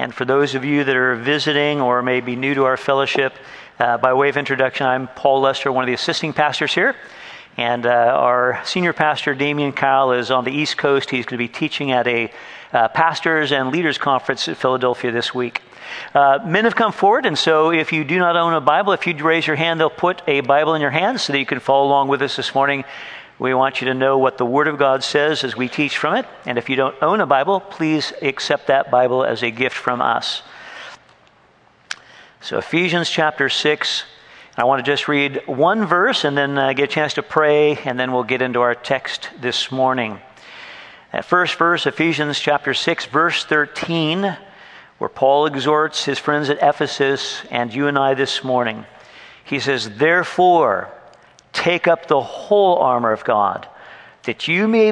And for those of you that are visiting or may be new to our fellowship, by way of introduction, I'm Paul Lester, one of the assisting pastors here. And our senior pastor, Damian Kyle, is on the East Coast. He's going to be teaching at a pastors and leaders conference in Philadelphia this week. Men have come forward, and so if you do not own a Bible, if you'd raise your hand, they'll put a Bible in your hands so that you can follow along with us this morning. We want you to know what the Word of God says as we teach from it. And if you don't own a Bible, please accept that Bible as a gift from us. So Ephesians chapter 6, I want to just read one verse and then get a chance to pray, and then we'll get into our text this morning. That first verse, Ephesians chapter 6, verse 13, where Paul exhorts his friends at Ephesus and you and I this morning. He says, "Therefore, take up the whole armor of God, that you may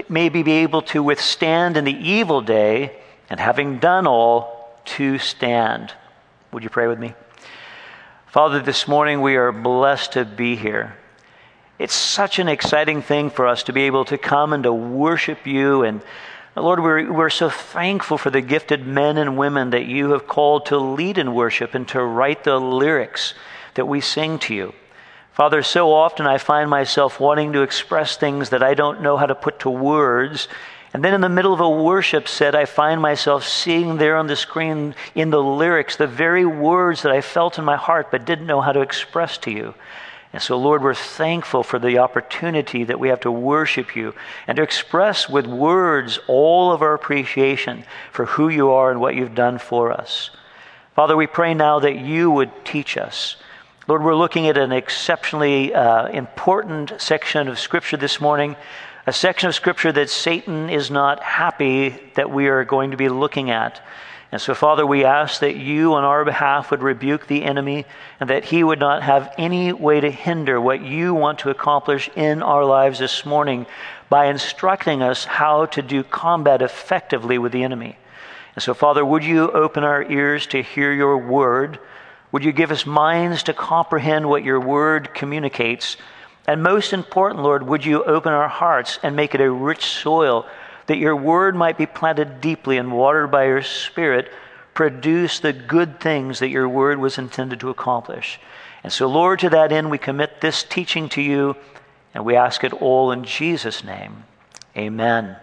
be able to withstand in the evil day, and having done all, to stand." Would you pray with me? Father, this morning we are blessed to be here. It's such an exciting thing for us to be able to come and to worship you. And Lord, we're so thankful for the gifted men and women that you have called to lead in worship and to write the lyrics that we sing to you. Father, so often I find myself wanting to express things that I don't know how to put to words. And then in the middle of a worship set, I find myself seeing there on the screen in the lyrics the very words that I felt in my heart but didn't know how to express to you. And so, Lord, we're thankful for the opportunity that we have to worship you and to express with words all of our appreciation for who you are and what you've done for us. Father, we pray now that you would teach us. Lord, we're looking at an exceptionally important section of Scripture this morning, a section of Scripture that Satan is not happy that we are going to be looking at. And so, Father, we ask that you on our behalf would rebuke the enemy and that he would not have any way to hinder what you want to accomplish in our lives this morning by instructing us how to do combat effectively with the enemy. And so, Father, would you open our ears to hear your word? Would you give us minds to comprehend what your word communicates? And most important, Lord, would you open our hearts and make it a rich soil that your word might be planted deeply and watered by your Spirit, produce the good things that your word was intended to accomplish. And so, Lord, to that end, we commit this teaching to you, and we ask it all in Jesus' name. Amen.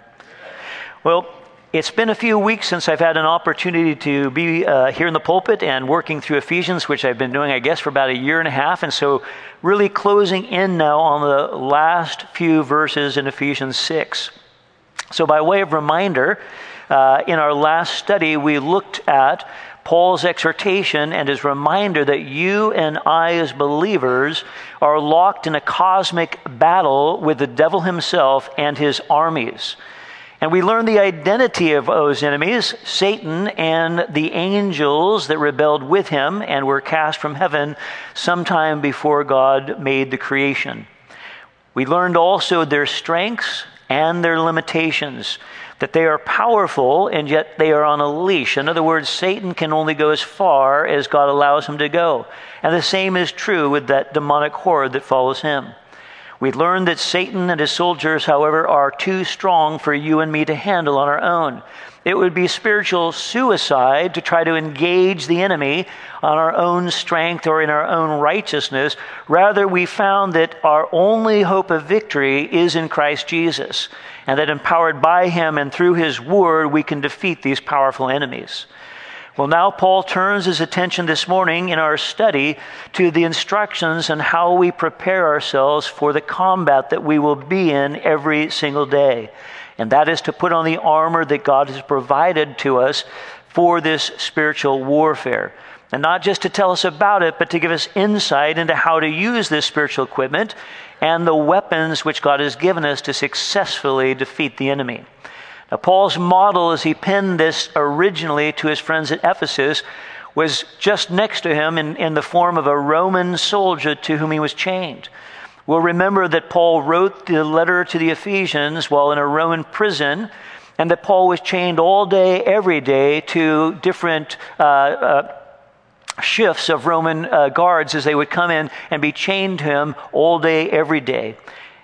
Well, it's been a few weeks since I've had an opportunity to be here in the pulpit and working through Ephesians, which I've been doing, I guess, for about a year and a half. And so really closing in now on the last few verses in Ephesians 6. So by way of reminder, in our last study, we looked at Paul's exhortation and his reminder that you and I as believers are locked in a cosmic battle with the devil himself and his armies. And we learned the identity of those enemies, Satan and the angels that rebelled with him and were cast from heaven sometime before God made the creation. We learned also their strengths and their limitations, that they are powerful and yet they are on a leash. In other words, Satan can only go as far as God allows him to go. And the same is true with that demonic horde that follows him. We learned that Satan and his soldiers, however, are too strong for you and me to handle on our own. It would be spiritual suicide to try to engage the enemy on our own strength or in our own righteousness. Rather, we found that our only hope of victory is in Christ Jesus, and that empowered by him and through his word, we can defeat these powerful enemies. Well, now Paul turns his attention this morning in our study to the instructions on how we prepare ourselves for the combat that we will be in every single day. And that is to put on the armor that God has provided to us for this spiritual warfare. And not just to tell us about it, but to give us insight into how to use this spiritual equipment and the weapons which God has given us to successfully defeat the enemy. Now, Paul's model, as he penned this originally to his friends at Ephesus, was just next to him in the form of a Roman soldier to whom he was chained. We'll remember that Paul wrote the letter to the Ephesians while in a Roman prison, and that Paul was chained all day, every day, to different shifts of Roman guards as they would come in and be chained to him all day, every day.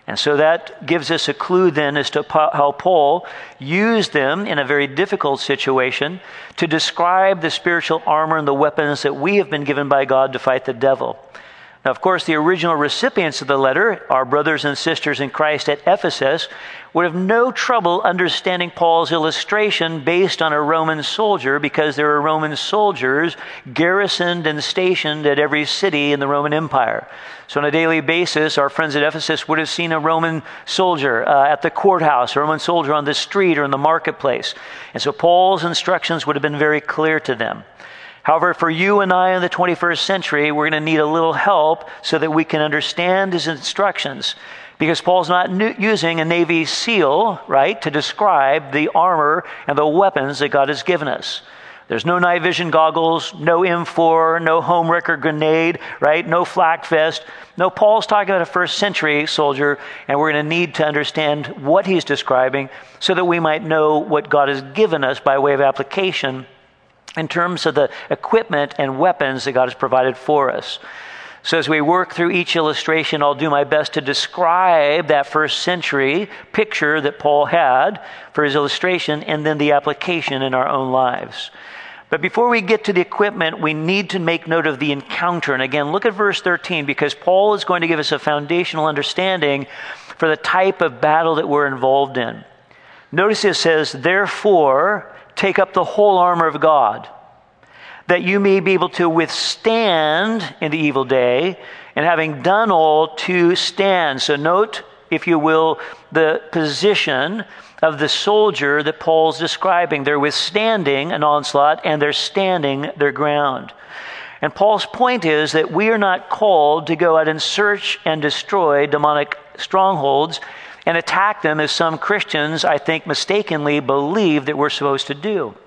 And so that gives us a clue then as to how Paul used them in a very difficult situation to describe the spiritual armor and the weapons that we have been given by God to fight the devil. Now, of course, the original recipients of the letter, our brothers and sisters in Christ at Ephesus, would have no trouble understanding Paul's illustration based on a Roman soldier, because there were Roman soldiers garrisoned and stationed at every city in the Roman Empire. So on a daily basis, our friends at Ephesus would have seen a Roman soldier at the courthouse, a Roman soldier on the street or in the marketplace. And so Paul's instructions would have been very clear to them. However, for you and I in the 21st century, we're going to need a little help so that we can understand his instructions. Because Paul's not using a Navy SEAL, right, to describe the armor and the weapons that God has given us. There's no night vision goggles, no M4, no home wrecker grenade, right, no flak vest. No, Paul's talking about a first century soldier, and we're going to need to understand what he's describing so that we might know what God has given us by way of application in terms of the equipment and weapons that God has provided for us. So as we work through each illustration, I'll do my best to describe that first century picture that Paul had for his illustration, and then the application in our own lives. But before we get to the equipment, we need to make note of the encounter. And again, look at verse 13, because Paul is going to give us a foundational understanding for the type of battle that we're involved in. Notice it says, therefore, take up the whole armor of God, that you may be able to withstand in the evil day, and having done all, to stand. So note, if you will, the position of the soldier that Paul's describing. They're withstanding an onslaught, and they're standing their ground. And Paul's point is that we are not called to go out and search and destroy demonic strongholds and attack them as some Christians, I think, mistakenly believe that we're supposed to do.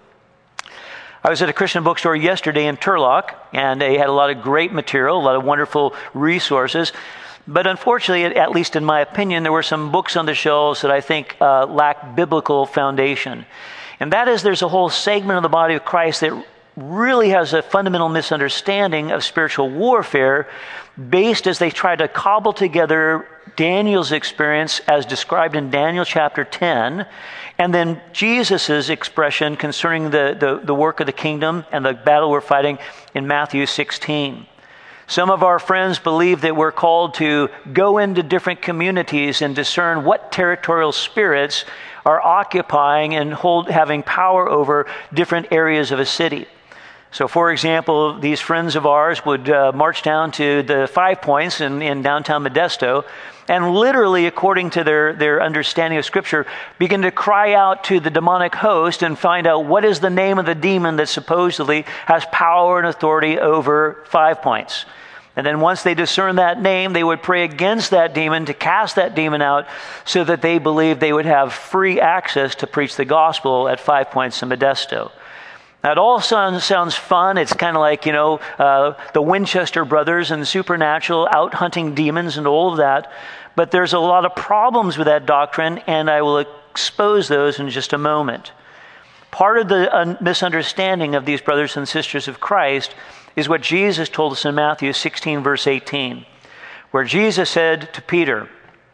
I was at a Christian bookstore yesterday in Turlock, and they had a lot of great material, a lot of wonderful resources. But unfortunately, at least in my opinion, there were some books on the shelves that I think lack biblical foundation. And that is, there's a whole segment of the body of Christ that really has a fundamental misunderstanding of spiritual warfare, based as they try to cobble together Daniel's experience as described in Daniel chapter 10, and then Jesus' expression concerning the work of the kingdom and the battle we're fighting in Matthew 16. Some of our friends believe that we're called to go into different communities and discern what territorial spirits are occupying and having power over different areas of a city. So, for example, these friends of ours would march down to the 5 Points in downtown Modesto, and literally, according to their understanding of Scripture, begin to cry out to the demonic host and find out what is the name of the demon that supposedly has power and authority over 5 Points. And then once they discern that name, they would pray against that demon to cast that demon out, so that they believed they would have free access to preach the gospel at 5 Points in Modesto. Now, it all sounds fun. It's kind of like, the Winchester brothers and supernatural, out hunting demons and all of that. But there's a lot of problems with that doctrine, and I will expose those in just a moment. Part of the misunderstanding of these brothers and sisters of Christ is what Jesus told us in Matthew 16, verse 18, where Jesus said to Peter,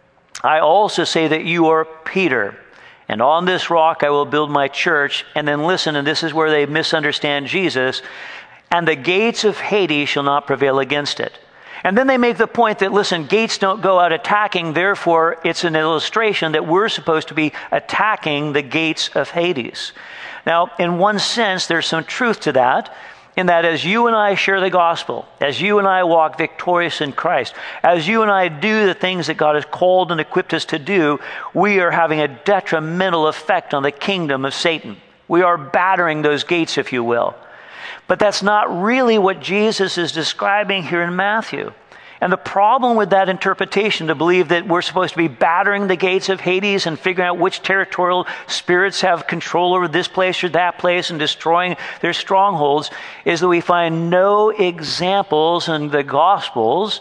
I also say that you are Peter, and on this rock I will build my church. And then listen, and this is where they misunderstand Jesus, and the gates of Hades shall not prevail against it. And then they make the point that, listen, gates don't go out attacking, therefore it's an illustration that we're supposed to be attacking the gates of Hades. Now, in one sense, there's some truth to that, in that as you and I share the gospel, as you and I walk victorious in Christ, as you and I do the things that God has called and equipped us to do, we are having a detrimental effect on the kingdom of Satan. We are battering those gates, if you will. But that's not really what Jesus is describing here in Matthew. And the problem with that interpretation, to believe that we're supposed to be battering the gates of Hades and figuring out which territorial spirits have control over this place or that place and destroying their strongholds, is that we find no examples in the Gospels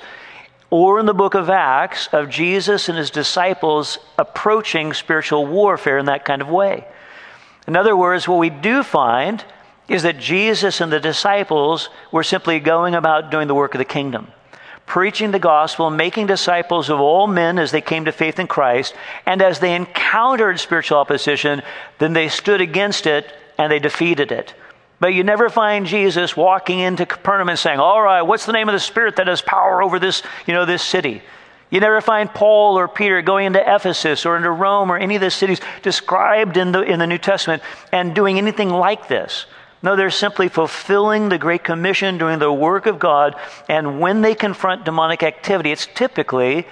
or in the book of Acts of Jesus and his disciples approaching spiritual warfare in that kind of way. In other words, what we do find is that Jesus and the disciples were simply going about doing the work of the kingdom, preaching the gospel, making disciples of all men as they came to faith in Christ. And as they encountered spiritual opposition, then they stood against it and they defeated it. But you never find Jesus walking into Capernaum and saying, all right, what's the name of the spirit that has power over this city? You never find Paul or Peter going into Ephesus or into Rome or any of the cities described in the New Testament and doing anything like this. No, they're simply fulfilling the Great Commission, doing the work of God. And when they confront demonic activity, it's typically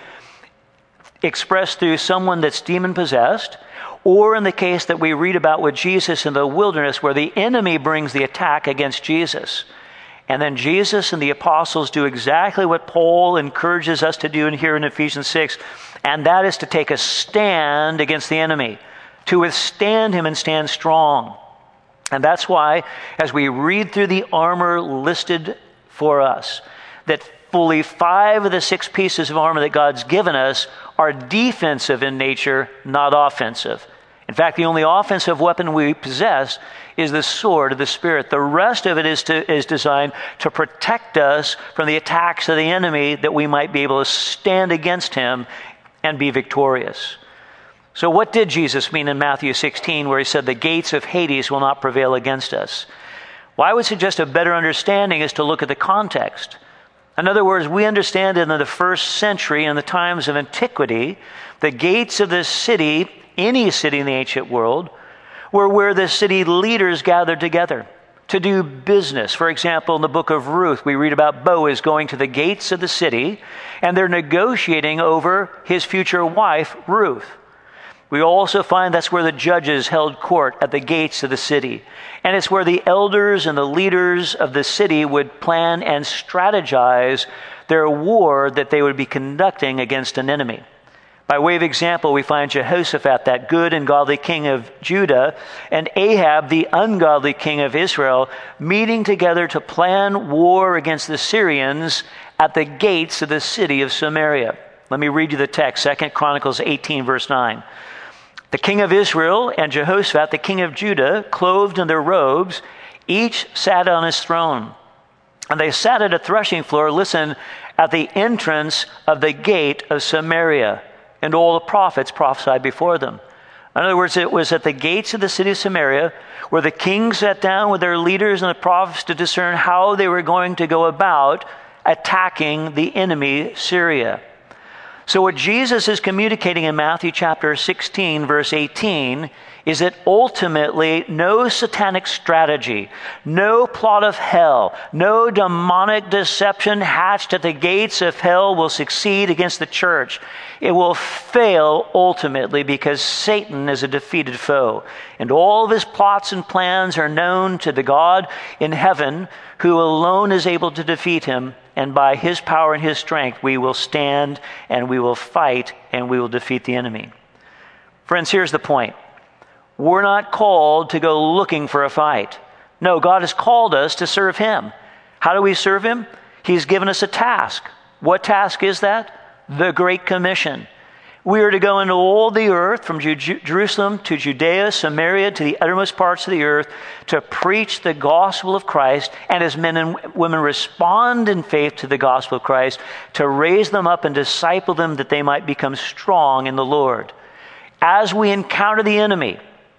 expressed through someone that's demon-possessed, or in the case that we read about with Jesus in the wilderness, where the enemy brings the attack against Jesus. And then Jesus and the apostles do exactly what Paul encourages us to do here in Ephesians 6, and that is to take a stand against the enemy, to withstand him and stand strong. And that's why, as we read through the armor listed for us, that fully 5 of the 6 pieces of armor that God's given us are defensive in nature, not offensive. In fact, the only offensive weapon we possess is the sword of the Spirit. The rest of it is designed to protect us from the attacks of the enemy, that we might be able to stand against him and be victorious. So what did Jesus mean in Matthew 16, where he said, the gates of Hades will not prevail against us? Well, I would suggest a better understanding is to look at the context. In other words, we understand in the first century, in the times of antiquity, the gates of the city, any city in the ancient world, were where the city leaders gathered together to do business. For example, in the book of Ruth, we read about Boaz going to the gates of the city, and they're negotiating over his future wife, Ruth. We also find that's where the judges held court, at the gates of the city. And it's where the elders and the leaders of the city would plan and strategize their war that they would be conducting against an enemy. By way of example, we find Jehoshaphat, that good and godly king of Judah, and Ahab, the ungodly king of Israel, meeting together to plan war against the Syrians at the gates of the city of Samaria. Let me read you the text, 2 Chronicles 18, verse 9. The king of Israel and Jehoshaphat, the king of Judah, clothed in their robes, each sat on his throne. And they sat at a threshing floor, listen, at the entrance of the gate of Samaria. And all the prophets prophesied before them. In other words, it was at the gates of the city of Samaria where the king sat down with their leaders and the prophets to discern how they were going to go about attacking the enemy, Syria. So what Jesus is communicating in Matthew chapter 16, verse 18, is that ultimately no satanic strategy, no plot of hell, no demonic deception hatched at the gates of hell will succeed against the church. It will fail ultimately because Satan is a defeated foe. And all of his plots and plans are known to the God in heaven, who alone is able to defeat him. And by his power and his strength, we will stand and we will fight and we will defeat the enemy. Friends, here's the point. We're not called to go looking for a fight. No, God has called us to serve him. How do we serve him? He's given us a task. What task is that? The Great Commission. We are to go into all the earth, from Jerusalem to Judea, Samaria, to the uttermost parts of the earth, to preach the gospel of Christ, and as men and women respond in faith to the gospel of Christ, to raise them up and disciple them that they might become strong in the Lord. As we encounter the enemy,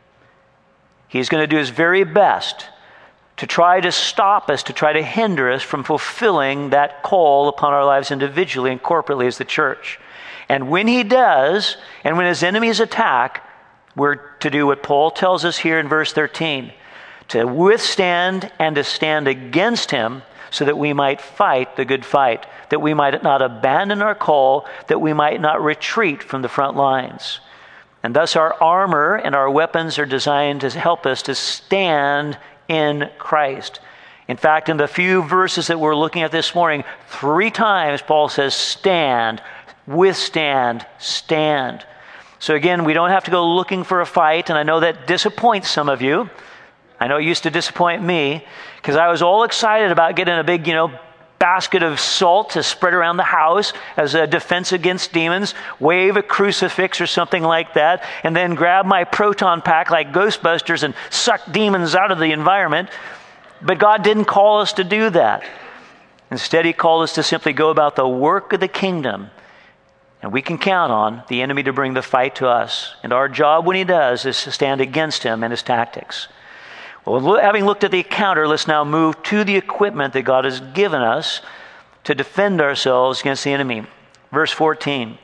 he's going to do his very best to try to stop us, to try to hinder us from fulfilling that call upon our lives individually and corporately as the church. And when he does, and when his enemies attack, we're to do what Paul tells us here in verse 13, to withstand and to stand against him so that we might fight the good fight, that we might not abandon our call, that we might not retreat from the front lines. And thus our armor and our weapons are designed to help us to stand in Christ. In fact, in the few verses that we're looking at this morning, 3 times Paul says, stand, withstand, stand. So again, we don't have to go looking for a fight, and I know that disappoints some of you. I know it used to disappoint me, because I was all excited about getting a big, basket of salt to spread around the house as a defense against demons, wave a crucifix or something like that, and then grab my proton pack like Ghostbusters and suck demons out of the environment. But God didn't call us to do that. Instead, he called us to simply go about the work of the kingdom. And we can count on the enemy to bring the fight to us. And our job when he does is to stand against him and his tactics. Well, having looked at the encounter, let's now move to the equipment that God has given us to defend ourselves against the enemy. Verse 14.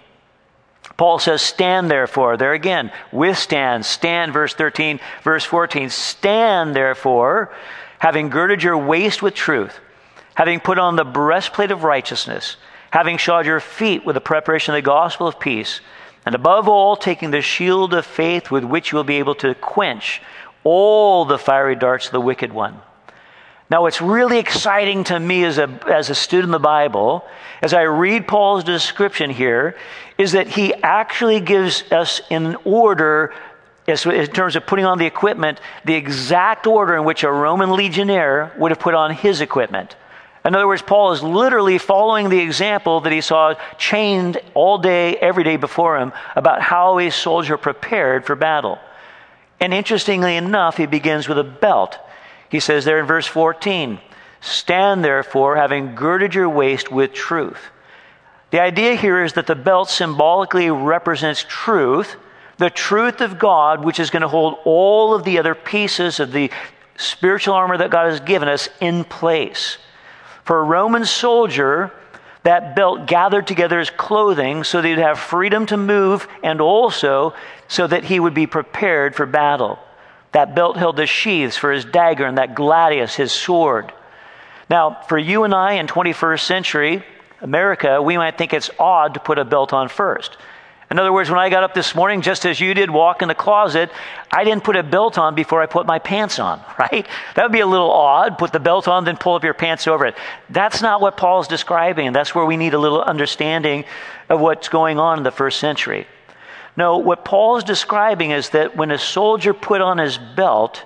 Paul says, stand therefore. There again, withstand, stand, verse 13. Verse 14, stand therefore, having girded your waist with truth, having put on the breastplate of righteousness, having shod your feet with the preparation of the gospel of peace, and above all, taking the shield of faith with which you will be able to quench all the fiery darts of the wicked one. Now, what's really exciting to me as a student of the Bible, as I read Paul's description here, is that he actually gives us in order, in terms of putting on the equipment, the exact order in which a Roman legionnaire would have put on his equipment. In other words, Paul is literally following the example that he saw chained all day, every day before him, about how a soldier prepared for battle. And interestingly enough, he begins with a belt. He says there in verse 14, stand therefore, having girded your waist with truth. The idea here is that the belt symbolically represents truth, the truth of God, which is going to hold all of the other pieces of the spiritual armor that God has given us in place. For a Roman soldier, that belt gathered together his clothing so that he'd have freedom to move and also so that he would be prepared for battle. That belt held the sheaths for his dagger and that gladius, his sword. Now, for you and I in 21st century America, we might think it's odd to put a belt on first. In other words, when I got up this morning, just as you did, walk in the closet, I didn't put a belt on before I put my pants on, right? That would be a little odd. Put the belt on, then pull up your pants over it. That's not what Paul's describing. That's where we need a little understanding of what's going on in the first century. No, what Paul's describing is that when a soldier put on his belt,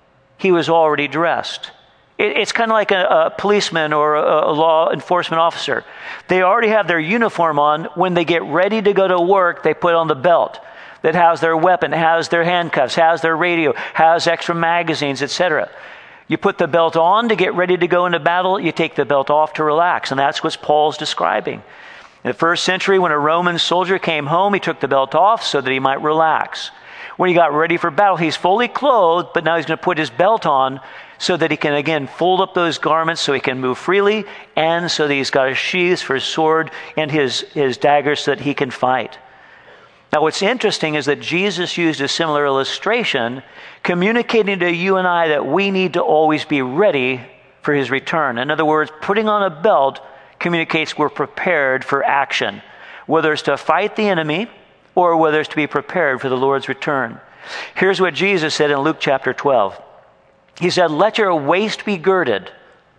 he was already dressed. It's kind of like a policeman or a law enforcement officer. They already have their uniform on. When they get ready to go to work, they put on the belt that has their weapon, has their handcuffs, has their radio, has extra magazines, etc. You put the belt on to get ready to go into battle. You take the belt off to relax. And that's what Paul's describing. In the first century, when a Roman soldier came home, he took the belt off so that he might relax. When he got ready for battle, he's fully clothed, but now he's going to put his belt on so that he can again fold up those garments so he can move freely, and so that he's got a sheath for his sword and his dagger so that he can fight. Now what's interesting is that Jesus used a similar illustration, communicating to you and I that we need to always be ready for his return. In other words, putting on a belt communicates we're prepared for action, whether it's to fight the enemy or whether it's to be prepared for the Lord's return. Here's what Jesus said in Luke chapter 12. He said, let your waist be girded.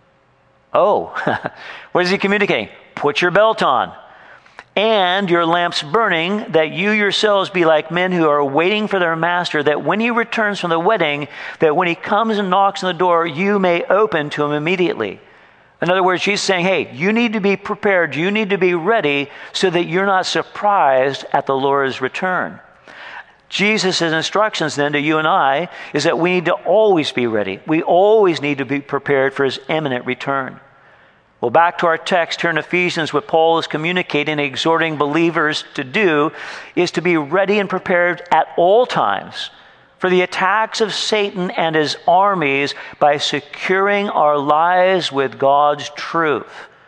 Oh, what is he communicating? Put your belt on. And your lamps burning, that you yourselves be like men who are waiting for their master, that when he returns from the wedding, that when he comes and knocks on the door, you may open to him immediately. In other words, she's saying, hey, you need to be prepared. You need to be ready so that you're not surprised at the Lord's return. Jesus' instructions then to you and I is that we need to always be ready. We always need to be prepared for his imminent return. Well, back to our text here in Ephesians, what Paul is communicating and exhorting believers to do is to be ready and prepared at all times for the attacks of Satan and his armies by securing our lives with God's truth.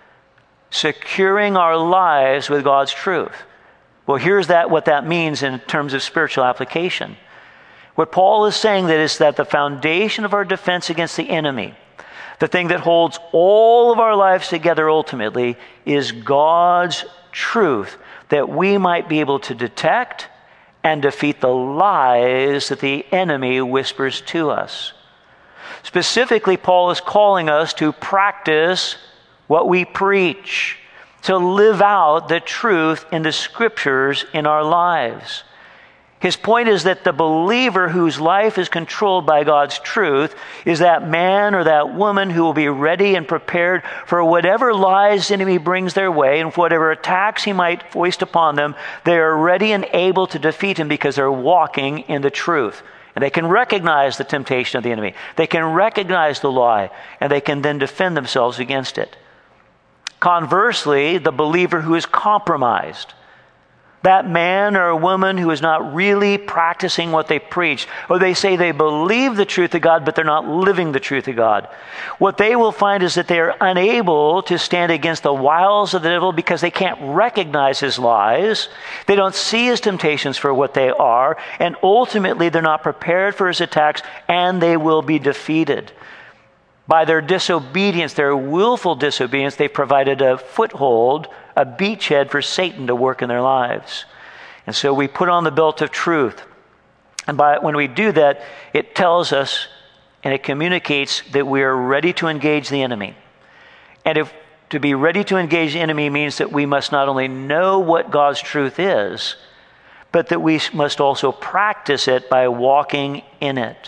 Securing our lives with God's truth. Well, here's what that means in terms of spiritual application. What Paul is saying is that the foundation of our defense against the enemy, the thing that holds all of our lives together ultimately, is God's truth, that we might be able to detect and defeat the lies that the enemy whispers to us. Specifically, Paul is calling us to practice what we preach, to live out the truth in the scriptures in our lives. His point is that the believer whose life is controlled by God's truth is that man or that woman who will be ready and prepared for whatever lies the enemy brings their way and whatever attacks he might foist upon them. They are ready and able to defeat him because they're walking in the truth. And they can recognize the temptation of the enemy. They can recognize the lie, and they can then defend themselves against it. Conversely, the believer who is compromised, that man or woman who is not really practicing what they preach, or they say they believe the truth of God, but they're not living the truth of God. What they will find is that they are unable to stand against the wiles of the devil because they can't recognize his lies. They don't see his temptations for what they are, and ultimately they're not prepared for his attacks, and they will be defeated. By their disobedience, their willful disobedience, they provided a foothold, a beachhead for Satan to work in their lives. And so we put on the belt of truth. And when we do that, it tells us and it communicates that we are ready to engage the enemy. And if to be ready to engage the enemy means that we must not only know what God's truth is, but that we must also practice it by walking in it.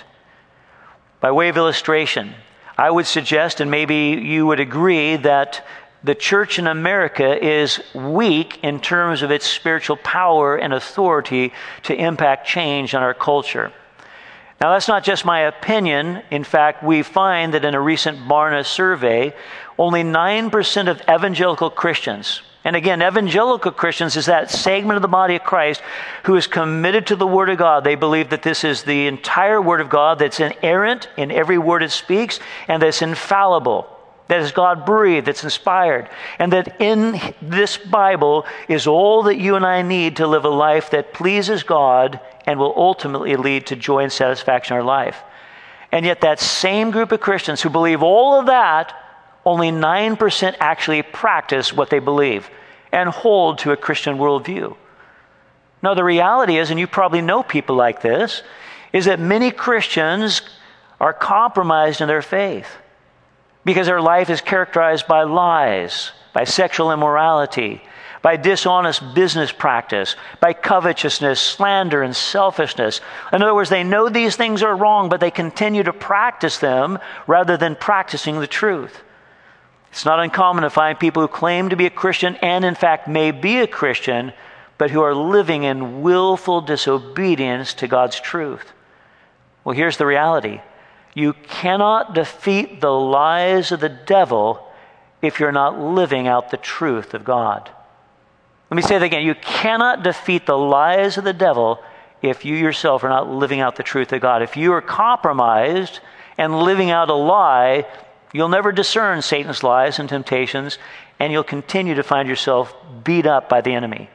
By way of illustration, I would suggest, and maybe you would agree, that the church in America is weak in terms of its spiritual power and authority to impact change on our culture. Now, that's not just my opinion. In fact, we find that in a recent Barna survey, only 9% of evangelical Christians, and again, evangelical Christians is that segment of the body of Christ who is committed to the Word of God. They believe that this is the entire Word of God, that's inerrant in every word it speaks, and that's infallible, that is God-breathed, that's inspired, and that in this Bible is all that you and I need to live a life that pleases God and will ultimately lead to joy and satisfaction in our life. And yet that same group of Christians who believe all of that, only 9% actually practice what they believe and hold to a Christian worldview. Now, the reality is, and you probably know people like this, is that many Christians are compromised in their faith because their life is characterized by lies, by sexual immorality, by dishonest business practice, by covetousness, slander, and selfishness. In other words, they know these things are wrong, but they continue to practice them rather than practicing the truth. It's not uncommon to find people who claim to be a Christian and in fact may be a Christian, but who are living in willful disobedience to God's truth. Well, here's the reality. You cannot defeat the lies of the devil if you're not living out the truth of God. Let me say that again. You cannot defeat the lies of the devil if you yourself are not living out the truth of God. If you are compromised and living out a lie, you'll never discern Satan's lies and temptations, and you'll continue to find yourself beat up by the enemy.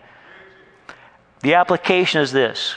The application is this.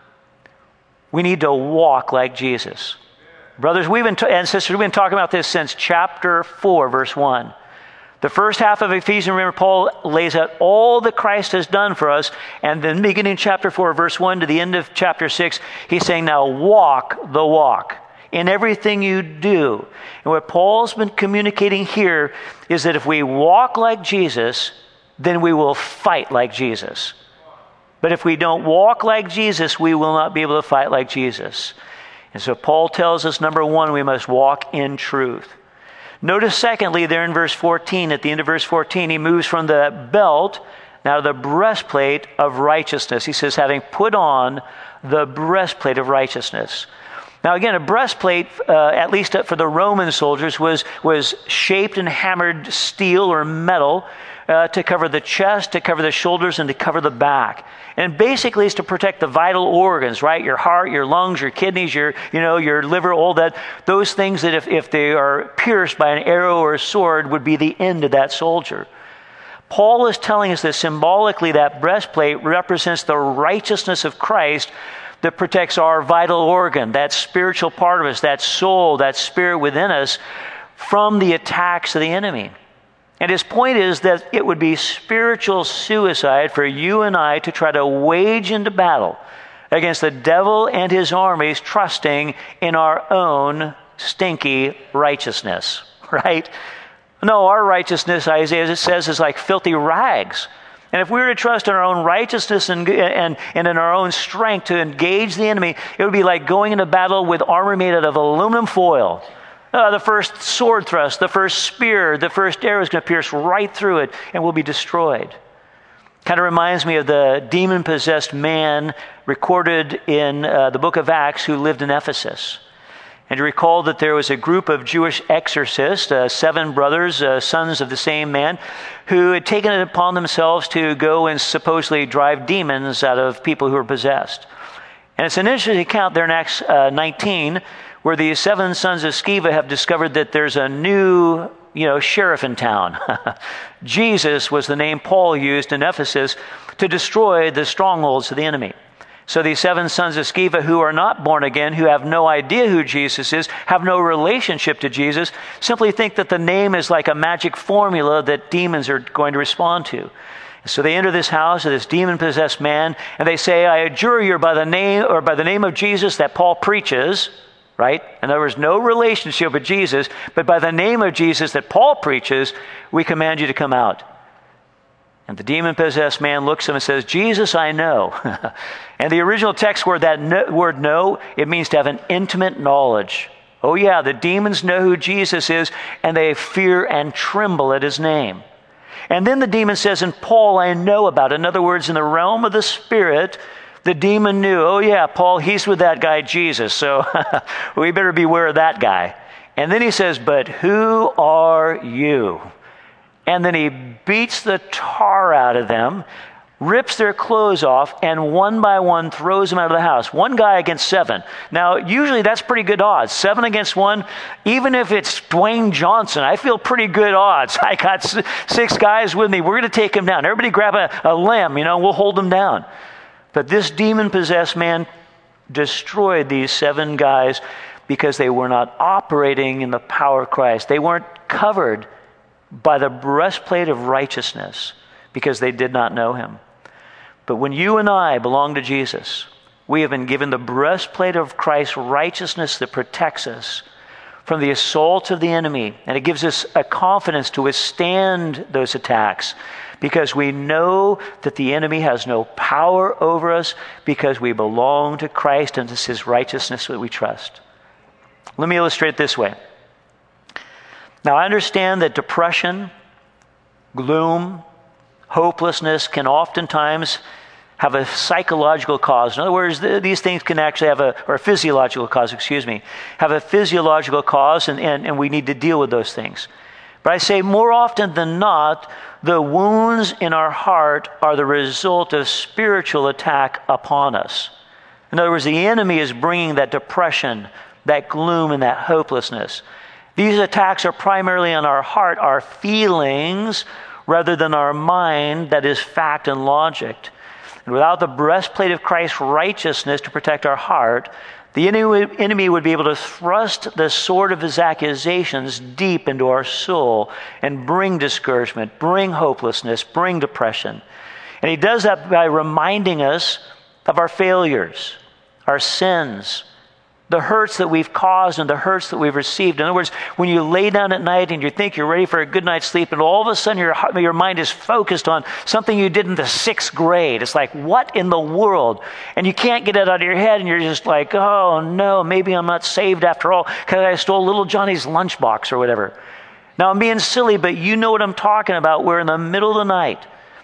We need to walk like Jesus. Brothers and sisters, we've been talking about this since chapter 4, verse 1. The first half of Ephesians, remember, Paul lays out all that Christ has done for us, and then beginning chapter 4, verse 1 to the end of chapter 6, he's saying, now walk the walk in everything you do. And what Paul's been communicating here is that if we walk like Jesus, then we will fight like Jesus. But if we don't walk like Jesus, we will not be able to fight like Jesus. And so Paul tells us, number one, we must walk in truth. Notice secondly, there in verse 14, at the end of verse 14, he moves from the belt now to the breastplate of righteousness. He says, having put on the breastplate of righteousness. Now again, a breastplate, at least for the Roman soldiers, was shaped and hammered steel or metal to cover the chest, to cover the shoulders, and to cover the back. And basically it's to protect the vital organs, right? Your heart, your lungs, your kidneys, your liver, all that. Those things that if they are pierced by an arrow or a sword would be the end of that soldier. Paul is telling us that symbolically that breastplate represents the righteousness of Christ that protects our vital organ, that spiritual part of us, that soul, that spirit within us from the attacks of the enemy. And his point is that it would be spiritual suicide for you and I to try to wage into battle against the devil and his armies, trusting in our own stinky righteousness, right? No, our righteousness, Isaiah says, is like filthy rags. And if we were to trust in our own righteousness and in our own strength to engage the enemy, it would be like going into battle with armor made out of aluminum foil. The first sword thrust, the first spear, the first arrow is going to pierce right through it and will be destroyed. Kind of reminds me of the demon-possessed man recorded in the book of Acts who lived in Ephesus. And you recall that there was a group of Jewish exorcists, 7 brothers, sons of the same man, who had taken it upon themselves to go and supposedly drive demons out of people who were possessed. And it's an interesting account there in Acts 19, where the 7 sons of Sceva have discovered that there's a new, sheriff in town. Jesus was the name Paul used in Ephesus to destroy the strongholds of the enemy. So these 7 sons of Sceva who are not born again, who have no idea who Jesus is, have no relationship to Jesus, simply think that the name is like a magic formula that demons are going to respond to. So they enter this house of this demon-possessed man, and they say, I adjure you by the name of Jesus that Paul preaches, right? In other words, no relationship with Jesus, but by the name of Jesus that Paul preaches, we command you to come out. And the demon-possessed man looks at him and says, Jesus, I know. And the original text word, word know, it means to have an intimate knowledge. Oh yeah, the demons know who Jesus is, and they fear and tremble at his name. And then the demon says, and Paul I know about. In other words, in the realm of the spirit, the demon knew, oh yeah, Paul, he's with that guy Jesus, so we better beware of that guy. And then he says, but who are you? And then he beats the tar out of them, rips their clothes off, and one by one throws them out of the house. 1 guy against 7. Now, usually that's pretty good odds. 7 against 1, even if it's Dwayne Johnson, I feel pretty good odds. I got 6 guys with me. We're going to take him down. Everybody grab a limb, we'll hold him down. But this demon-possessed man destroyed these 7 guys because they were not operating in the power of Christ. They weren't covered by the breastplate of righteousness because they did not know him. But when you and I belong to Jesus, we have been given the breastplate of Christ's righteousness that protects us from the assault of the enemy. And it gives us a confidence to withstand those attacks because we know that the enemy has no power over us because we belong to Christ and it's his righteousness that we trust. Let me illustrate it this way. Now, I understand that depression, gloom, hopelessness can oftentimes have a psychological cause. In other words, these things can actually have a physiological cause, have a physiological cause, and we need to deal with those things. But I say more often than not, the wounds in our heart are the result of spiritual attack upon us. In other words, the enemy is bringing that depression, that gloom, and that hopelessness. These attacks are primarily on our heart, our feelings, rather than our mind, that is fact and logic. And without the breastplate of Christ's righteousness to protect our heart, the enemy would be able to thrust the sword of his accusations deep into our soul and bring discouragement, bring hopelessness, bring depression. And he does that by reminding us of our failures, our sins, the hurts that we've caused and the hurts that we've received. In other words, when you lay down at night and you think you're ready for a good night's sleep, and all of a sudden your mind is focused on something you did in the 6th grade. It's like, what in the world? And you can't get it out of your head, and you're just like, oh no, maybe I'm not saved after all because I stole little Johnny's lunchbox or whatever. Now I'm being silly, but you know what I'm talking about, where in the middle of the night,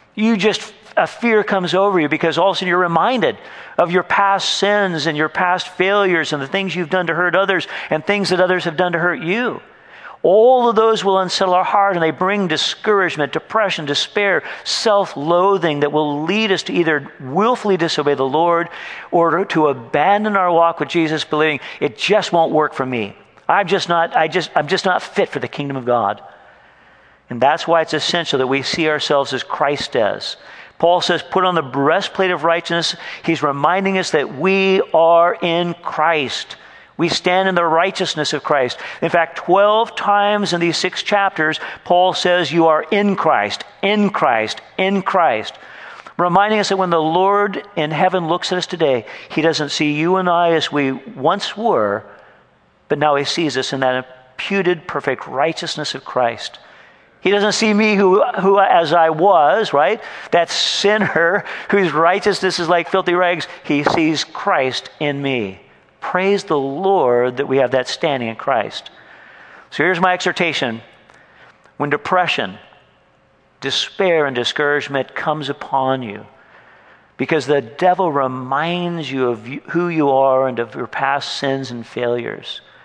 a fear comes over you because all of a sudden you're reminded of your past sins and your past failures and the things you've done to hurt others and things that others have done to hurt you. All of those will unsettle our heart, and they bring discouragement, depression, despair, self-loathing that will lead us to either willfully disobey the Lord or to abandon our walk with Jesus, believing it just won't work for me. I'm just not fit for the kingdom of God. And that's why it's essential that we see ourselves as Christ does. Paul says, put on the breastplate of righteousness. He's reminding us that we are in Christ. We stand in the righteousness of Christ. In fact, 12 times in these 6 chapters, Paul says you are in Christ, in Christ, in Christ. Reminding us that when the Lord in heaven looks at us today, he doesn't see you and I as we once were, but now he sees us in that imputed perfect righteousness of Christ. He doesn't see me who as I was, right? That sinner whose righteousness is like filthy rags. He sees Christ in me. Praise the Lord that we have that standing in Christ. So here's my exhortation. When depression, despair, and discouragement comes upon you, because the devil reminds you of who you are and of your past sins and failures,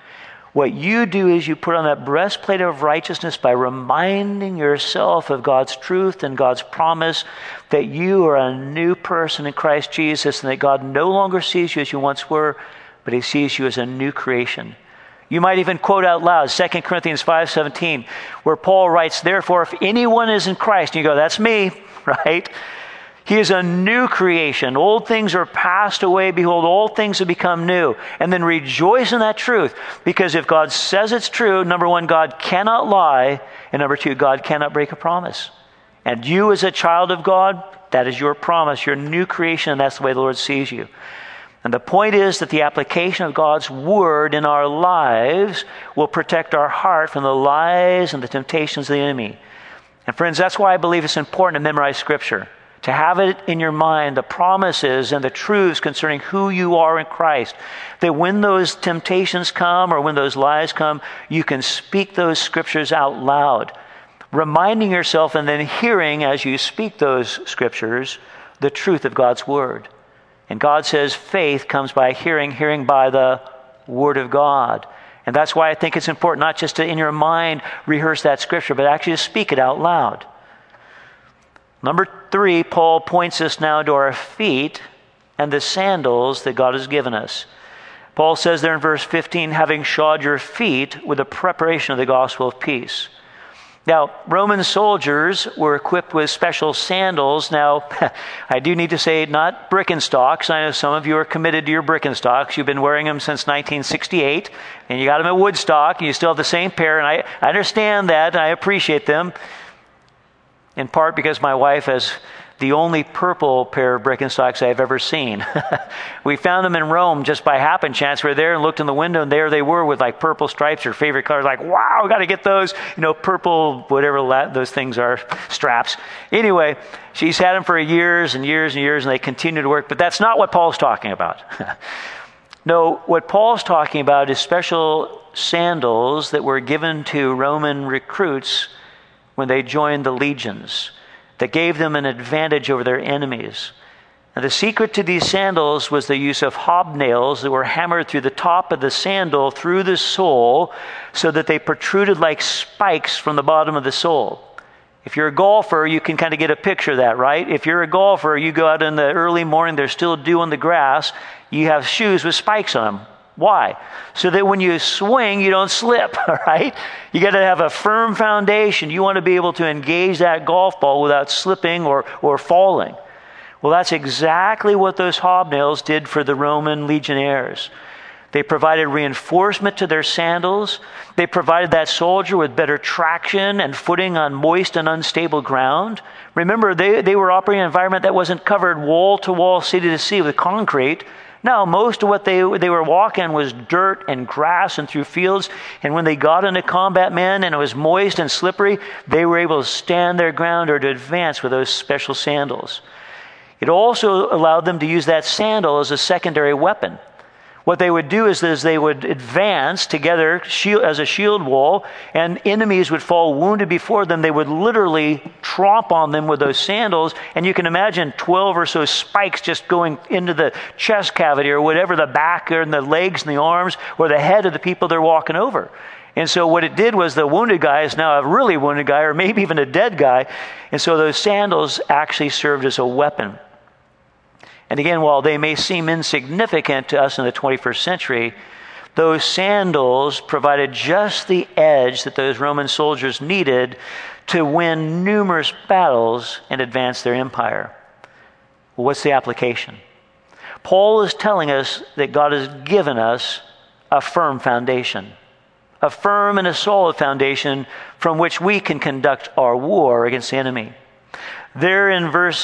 What you do is you put on that breastplate of righteousness by reminding yourself of God's truth and God's promise that you are a new person in Christ Jesus and that God no longer sees you as you once were, but he sees you as a new creation. You might even quote out loud 2 Corinthians 5:17, where Paul writes, therefore, if anyone is in Christ, and you go, that's me, right? He is a new creation. Old things are passed away. Behold, all things have become new. And then rejoice in that truth. Because if God says it's true, number one, God cannot lie. And number two, God cannot break a promise. And you as a child of God, that is your promise, your new creation, and that's the way the Lord sees you. And the point is that the application of God's word in our lives will protect our heart from the lies and the temptations of the enemy. And friends, that's why I believe it's important to memorize Scripture. To have it in your mind, the promises and the truths concerning who you are in Christ. That when those temptations come or when those lies come, you can speak those scriptures out loud. Reminding yourself and then hearing as you speak those scriptures, the truth of God's word. And God says faith comes by hearing, hearing by the word of God. And that's why I think it's important not just to in your mind rehearse that scripture, but actually to speak it out loud. Number 3, Paul points us now to our feet and the sandals that God has given us. Paul says there in verse 15, having shod your feet with the preparation of the gospel of peace. Now, Roman soldiers were equipped with special sandals. Now, I do need to say not Birkenstocks. I know some of you are committed to your Birkenstocks. You've been wearing them since 1968, and you got them at Woodstock, and you still have the same pair, and I understand that, and I appreciate them. In part because my wife has the only purple pair of Birkenstocks I've ever seen. We found them in Rome just by happen chance. We were there and looked in the window, and there they were with like purple stripes, her favorite colors. Like, wow, got to get those, purple, whatever those things are, straps. Anyway, she's had them for years and years and years, and they continue to work. But that's not what Paul's talking about. No, what Paul's talking about is special sandals that were given to Roman recruits when they joined the legions, that gave them an advantage over their enemies. And the secret to these sandals was the use of hobnails that were hammered through the top of the sandal through the sole so that they protruded like spikes from the bottom of the sole. If you're a golfer, you can kind of get a picture of that, right? If you're a golfer, you go out in the early morning, there's still dew on the grass, you have shoes with spikes on them. Why? So that when you swing, you don't slip, all right? You got to have a firm foundation. You want to be able to engage that golf ball without slipping or falling. Well, that's exactly what those hobnails did for the Roman legionnaires. They provided reinforcement to their sandals. They provided that soldier with better traction and footing on moist and unstable ground. Remember, they were operating in an environment that wasn't covered wall to wall, city to city with concrete. No, most of what they were walking was dirt and grass and through fields. And when they got into combat, men, and it was moist and slippery, they were able to stand their ground or to advance with those special sandals. It also allowed them to use that sandal as a secondary weapon. What they would do is they would advance together as a shield wall, and enemies would fall wounded before them. They would literally tromp on them with those sandals, and you can imagine 12 or so spikes just going into the chest cavity or whatever, the back or in the legs and the arms or the head of the people they're walking over. And so what it did was the wounded guy is now a really wounded guy or maybe even a dead guy. And so those sandals actually served as a weapon. And again, while they may seem insignificant to us in the 21st century, those sandals provided just the edge that those Roman soldiers needed to win numerous battles and advance their empire. Well, what's the application? Paul is telling us that God has given us a firm foundation, a firm and a solid foundation from which we can conduct our war against the enemy. There in verse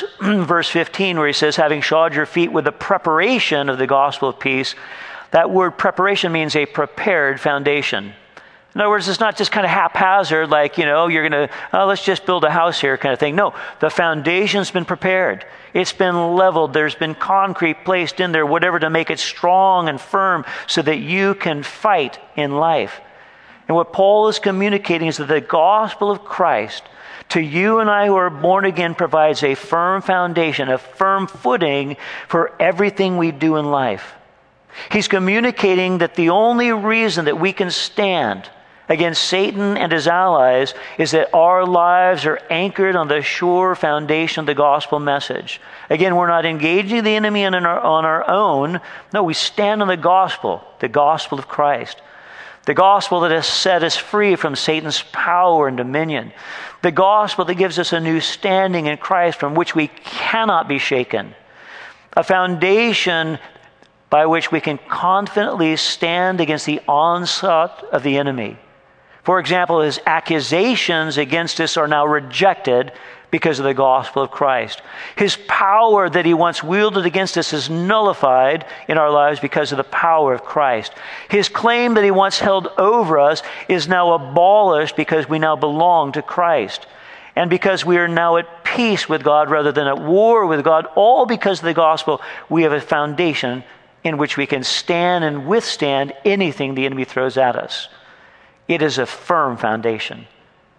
15 where he says, having shod your feet with the preparation of the gospel of peace, that word preparation means a prepared foundation. In other words, it's not just kind of haphazard like, you're going to, let's just build a house here kind of thing. No, the foundation's been prepared. It's been leveled. There's been concrete placed in there, whatever, to make it strong and firm so that you can fight in life. And what Paul is communicating is that the gospel of Christ to you and I who are born again provides a firm foundation, a firm footing for everything we do in life. He's communicating that the only reason that we can stand against Satan and his allies is that our lives are anchored on the sure foundation of the gospel message. Again, we're not engaging the enemy on our own. No, we stand on the gospel of Christ. The gospel that has set us free from Satan's power and dominion. The gospel that gives us a new standing in Christ from which we cannot be shaken. A foundation by which we can confidently stand against the onslaught of the enemy. For example, his accusations against us are now rejected because of the gospel of Christ. His power that he once wielded against us is nullified in our lives because of the power of Christ. His claim that he once held over us is now abolished because we now belong to Christ. And because we are now at peace with God rather than at war with God, all because of the gospel, we have a foundation in which we can stand and withstand anything the enemy throws at us. It is a firm foundation.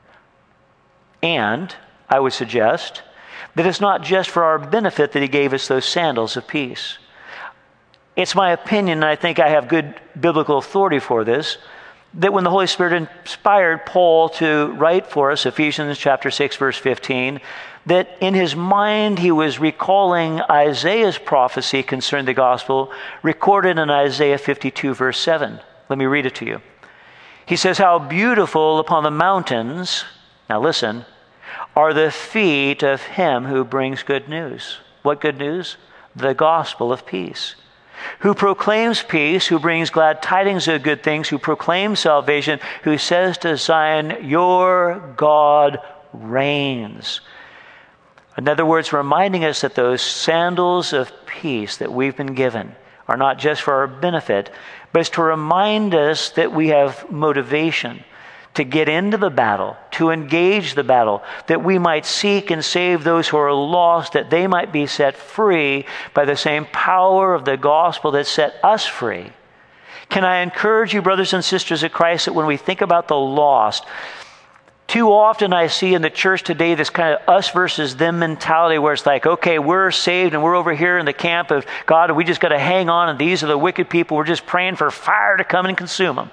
And I would suggest that it's not just for our benefit that he gave us those sandals of peace. It's my opinion, and I think I have good biblical authority for this, that when the Holy Spirit inspired Paul to write for us, Ephesians chapter 6, verse 15, that in his mind he was recalling Isaiah's prophecy concerning the gospel, recorded in Isaiah 52, verse 7. Let me read it to you. He says, "How beautiful upon the mountains," now listen, "are the feet of him who brings good news." What good news? The gospel of peace. "Who proclaims peace, who brings glad tidings of good things, who proclaims salvation, who says to Zion, your God reigns." In other words, reminding us that those sandals of peace that we've been given are not just for our benefit, but it's to remind us that we have motivation to get into the battle, to engage the battle, that we might seek and save those who are lost, that they might be set free by the same power of the gospel that set us free. Can I encourage you, brothers and sisters of Christ, that when we think about the lost, too often I see in the church today this kind of us versus them mentality where it's like, okay, we're saved and we're over here in the camp of God and we just got to hang on and these are the wicked people. We're just praying for fire to come and consume them.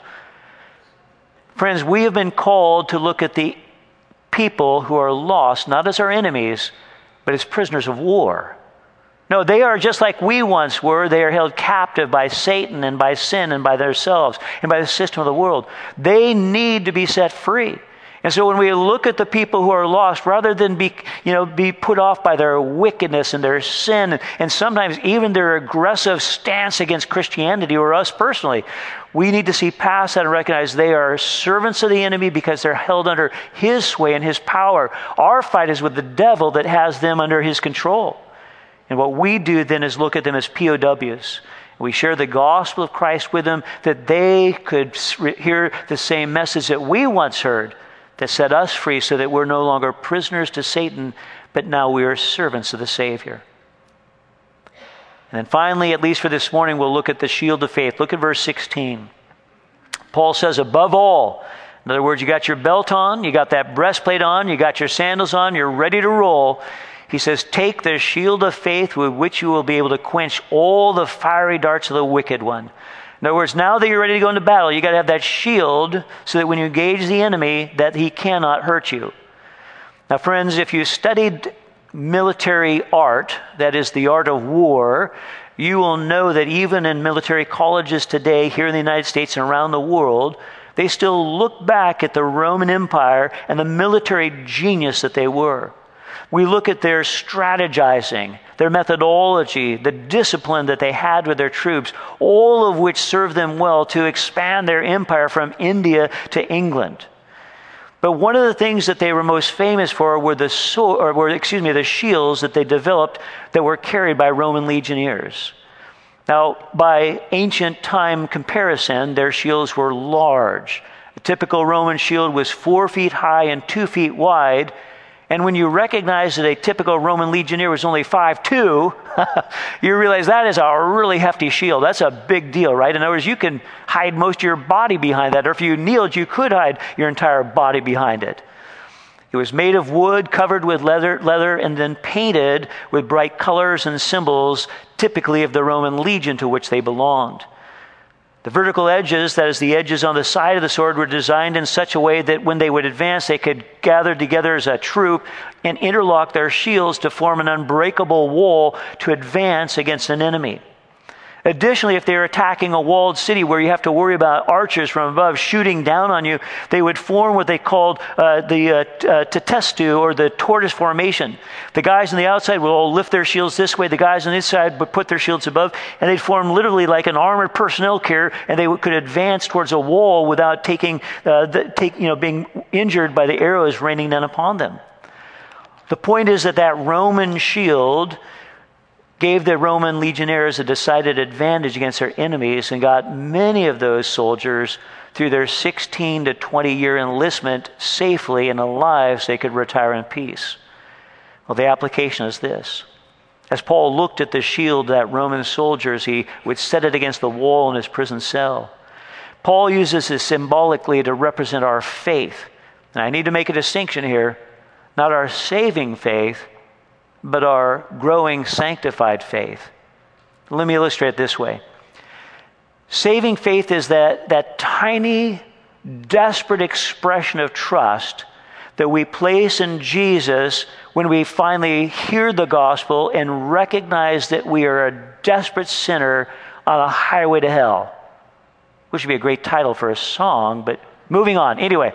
Friends, we have been called to look at the people who are lost, not as our enemies, but as prisoners of war. No, they are just like we once were. They are held captive by Satan and by sin and by themselves and by the system of the world. They need to be set free. And so when we look at the people who are lost, rather than be put off by their wickedness and their sin, and sometimes even their aggressive stance against Christianity or us personally, we need to see past that and recognize they are servants of the enemy because they're held under his sway and his power. Our fight is with the devil that has them under his control. And what we do then is look at them as POWs. We share the gospel of Christ with them that they could hear the same message that we once heard, that set us free so that we're no longer prisoners to Satan, but now we are servants of the Savior. And then finally, at least for this morning, we'll look at the shield of faith. Look at verse 16. Paul says, above all, in other words, you got your belt on, you got that breastplate on, you got your sandals on, you're ready to roll. He says, take the shield of faith with which you will be able to quench all the fiery darts of the wicked one. In other words, now that you're ready to go into battle, you got to have that shield so that when you engage the enemy, that he cannot hurt you. Now, friends, if you studied military art, that is the art of war, you will know that even in military colleges today, here in the United States and around the world, they still look back at the Roman Empire and the military genius that they were. We look at their strategizing, their methodology, the discipline that they had with their troops, all of which served them well to expand their empire from India to England. But one of the things that they were most famous for were the shields that they developed that were carried by Roman legionnaires. Now, by ancient time comparison, their shields were large. A typical Roman shield was 4 feet high and 2 feet wide. And when you recognize that a typical Roman legionnaire was only 5'2", you realize that is a really hefty shield. That's a big deal, right? In other words, you can hide most of your body behind that. Or if you kneeled, you could hide your entire body behind it. It was made of wood, covered with leather, and then painted with bright colors and symbols, typically of the Roman legion to which they belonged. The vertical edges, that is the edges on the side of the sword, were designed in such a way that when they would advance, they could gather together as a troop and interlock their shields to form an unbreakable wall to advance against an enemy. Additionally, if they were attacking a walled city where you have to worry about archers from above shooting down on you, they would form what they called the tetestu, or the tortoise formation. The guys on the outside would all lift their shields this way. The guys on the inside would put their shields above, and they'd form literally like an armored personnel carrier, and they could advance towards a wall without being injured by the arrows raining down upon them. The point is that Roman shield gave the Roman legionnaires a decided advantage against their enemies and got many of those soldiers through their 16 to 20 year enlistment safely and alive so they could retire in peace. Well, the application is this. As Paul looked at the shield of that Roman soldiers, he would set it against the wall in his prison cell. Paul uses this symbolically to represent our faith. And I need to make a distinction here. Not our saving faith, but our growing sanctified faith. Let me illustrate it this way. Saving faith is that tiny, desperate expression of trust that we place in Jesus when we finally hear the gospel and recognize that we are a desperate sinner on a highway to hell. Which would be a great title for a song, but moving on. Anyway,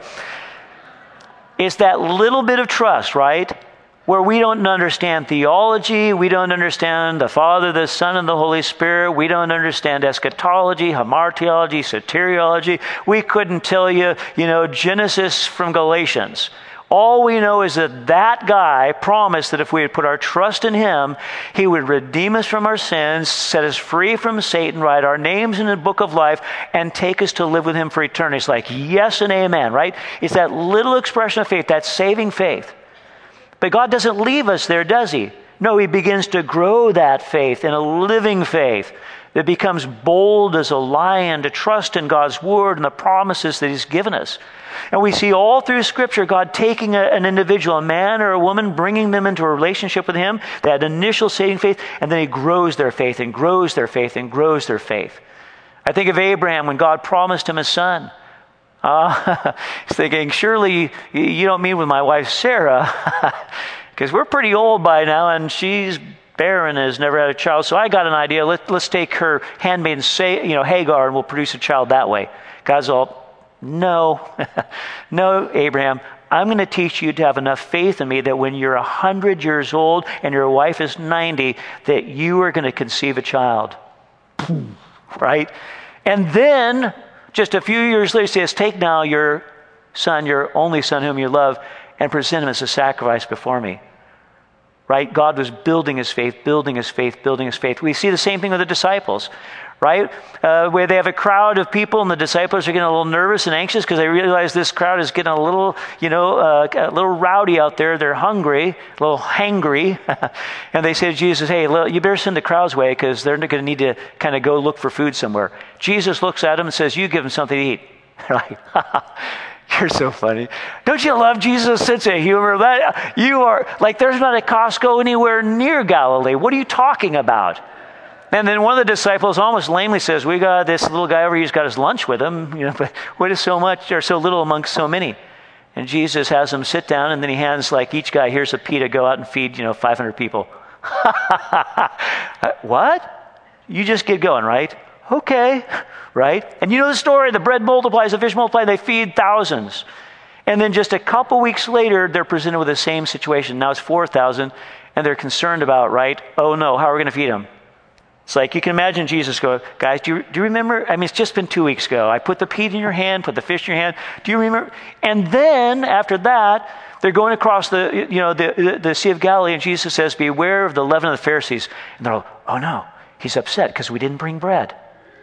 it's that little bit of trust, right? Where we don't understand theology, we don't understand the Father, the Son, and the Holy Spirit, we don't understand eschatology, hamartiology, soteriology. We couldn't tell you, Genesis from Galatians. All we know is that guy promised that if we would put our trust in him, he would redeem us from our sins, set us free from Satan, write our names in the book of life, and take us to live with him for eternity. It's like yes and amen, right? It's that little expression of faith, that saving faith. But God doesn't leave us there, does he? No, he begins to grow that faith in a living faith that becomes bold as a lion to trust in God's word and the promises that he's given us. And we see all through Scripture God taking an individual, a man or a woman, bringing them into a relationship with him, that initial saving faith, and then he grows their faith and grows their faith and grows their faith. I think of Abraham when God promised him a son. He's thinking, surely you don't mean with my wife Sarah, because we're pretty old by now and she's barren and has never had a child. So I got an idea. Let's take her handmaiden, Hagar, and we'll produce a child that way. God's all, no, no, Abraham. I'm going to teach you to have enough faith in me that when you're 100 years old and your wife is 90, that you are going to conceive a child. Right? And then just a few years later, he says, take now your son, your only son whom you love, and present him as a sacrifice before me. Right? God was building his faith, building his faith, building his faith. We see the same thing with the disciples, right? Where they have a crowd of people and the disciples are getting a little nervous and anxious because they realize this crowd is getting a little, a little rowdy out there. They're hungry, a little hangry. And they say to Jesus, hey, you better send the crowds away because they're going to need to kind of go look for food somewhere. Jesus looks at them and says, you give them something to eat. They're like, you're so funny. Don't you love Jesus' sense of humor? You are like, there's not a Costco anywhere near Galilee. What are you talking about? And then one of the disciples almost lamely says, we got this little guy over here who's got his lunch with him. But what is so much or so little amongst so many? And Jesus has them sit down, and then he hands like each guy, here's a pea to go out and feed 500 people. What? You just get going, right? Okay, right? And you know the story, the bread multiplies, the fish multiply, they feed thousands. And then just a couple weeks later, they're presented with the same situation. Now it's 4,000, and they're concerned about, right? Oh no, how are we going to feed them? It's like you can imagine Jesus go, guys, do you remember? I mean, it's just been 2 weeks ago. I put the pea in your hand, put the fish in your hand. Do you remember? And then after that, they're going across the Sea of Galilee, and Jesus says, beware of the leaven of the Pharisees. And they're like, oh no, he's upset because we didn't bring bread.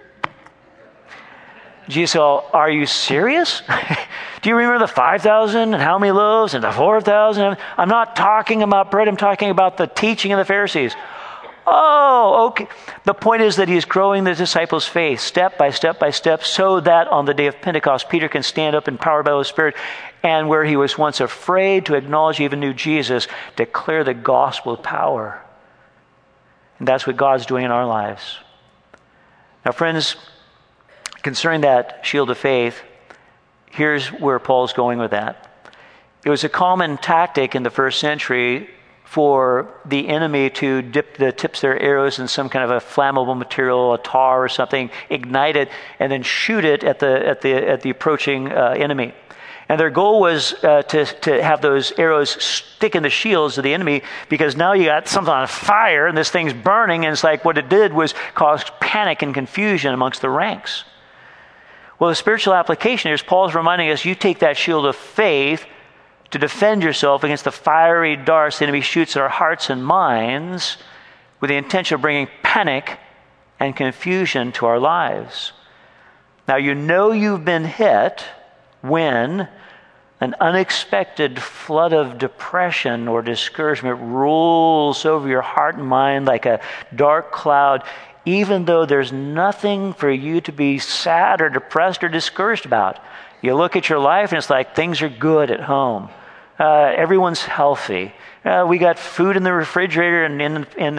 Jesus said, are you serious? Do you remember the 5,000 and how many loaves and the 4,000? I'm not talking about bread. I'm talking about the teaching of the Pharisees. Oh, okay. The point is that he's growing the disciples' faith step by step by step so that on the day of Pentecost, Peter can stand up empowered by the Holy Spirit and where he was once afraid to acknowledge he even knew Jesus, declare the gospel of power. And that's what God's doing in our lives. Now, friends, concerning that shield of faith, here's where Paul's going with that. It was a common tactic in the first century for the enemy to dip the tips of their arrows in some kind of a flammable material, a tar or something, ignite it, and then shoot it at the approaching enemy. And their goal was to have those arrows stick in the shields of the enemy, because now you got something on fire and this thing's burning, and it's like what it did was cause panic and confusion amongst the ranks. Well, the spiritual application here is Paul's reminding us, you take that shield of faith to defend yourself against the fiery darts the enemy shoots at our hearts and minds with the intention of bringing panic and confusion to our lives. Now, you know you've been hit when an unexpected flood of depression or discouragement rolls over your heart and mind like a dark cloud, even though there's nothing for you to be sad or depressed or discouraged about. You look at your life and it's like things are good at home. Everyone's healthy. We got food in the refrigerator and in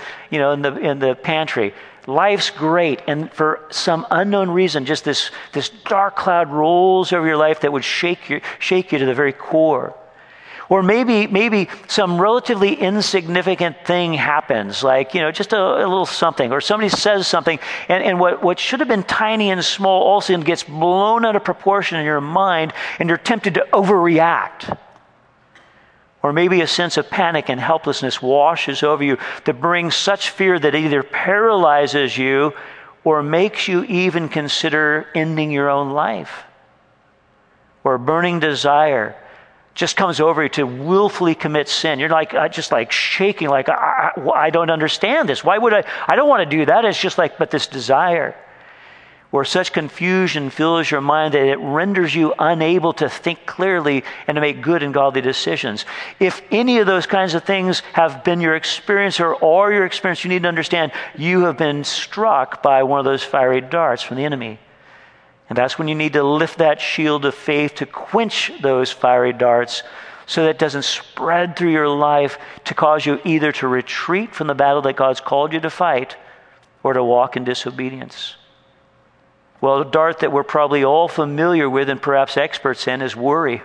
the pantry. Life's great, and for some unknown reason, just this dark cloud rolls over your life that would shake you to the very core. Or maybe some relatively insignificant thing happens, like, just a little something, or somebody says something, and what should have been tiny and small all of a sudden gets blown out of proportion in your mind, and you're tempted to overreact. Or maybe a sense of panic and helplessness washes over you that brings such fear that it either paralyzes you or makes you even consider ending your own life. Or a burning desire just comes over you to willfully commit sin. You're just shaking, like, I don't understand this. Why would I don't want to do that. It's just but this desire. Where such confusion fills your mind that it renders you unable to think clearly and to make good and godly decisions. If any of those kinds of things have been your experience or are your experience, you need to understand you have been struck by one of those fiery darts from the enemy. And that's when you need to lift that shield of faith to quench those fiery darts so that it doesn't spread through your life to cause you either to retreat from the battle that God's called you to fight or to walk in disobedience. Well, a dart that we're probably all familiar with and perhaps experts in is worry.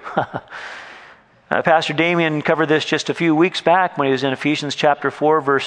Pastor Damien covered this just a few weeks back when he was in Philippians 4, verse